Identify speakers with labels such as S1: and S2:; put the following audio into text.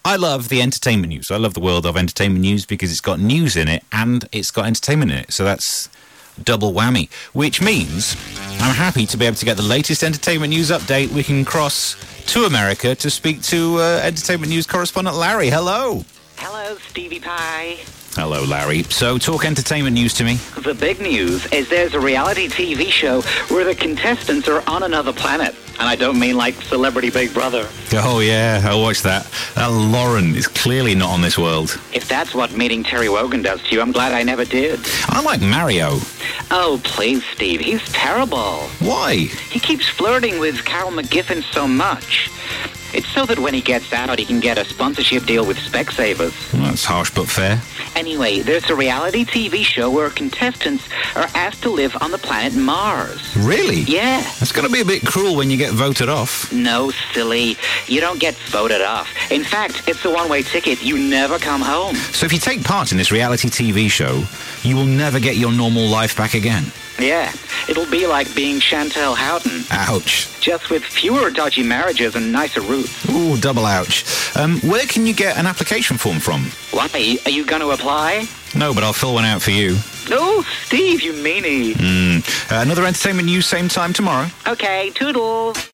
S1: I love the entertainment news. I love the world of entertainment news because it's got news in it and it's got entertainment in it. So that's double whammy, which means I'm happy to be able to get the latest entertainment news update. We can cross to America to speak to entertainment news correspondent Larry. Hello.
S2: Hello, Stevie Pie.
S1: Hello, Larry. So, talk entertainment news to me.
S2: The big news is there's a reality TV show where the contestants are on another planet. And I don't mean like Celebrity Big Brother.
S1: Oh, yeah, I watched that. That Lauren is clearly not on this world.
S2: If that's what meeting Terry Wogan does to you, I'm glad I never did.
S1: I like Mario.
S2: Oh, please, Steve. He's terrible.
S1: Why?
S2: He keeps flirting with Carol McGiffin so much. It's so that when he gets out, he can get a sponsorship deal with Specsavers.
S1: Well, that's harsh but fair.
S2: Anyway, there's a reality TV show where contestants are asked to live on the planet Mars.
S1: Really?
S2: Yeah.
S1: That's going to be a bit cruel when you get voted off.
S2: No, silly. You don't get voted off. In fact, it's a one-way ticket. You never come home.
S1: So if you take part in this reality TV show, you will never get your normal life back again.
S2: Yeah, it'll be like being Chantal Houghton.
S1: Ouch.
S2: Just with fewer dodgy marriages and nicer routes.
S1: Ooh, double ouch. Where can you get an application form from?
S2: Why? Are you going to apply?
S1: No, but I'll fill one out for you.
S2: Oh, Steve, you meanie.
S1: Another entertainment news, same time tomorrow.
S2: Okay, toodles.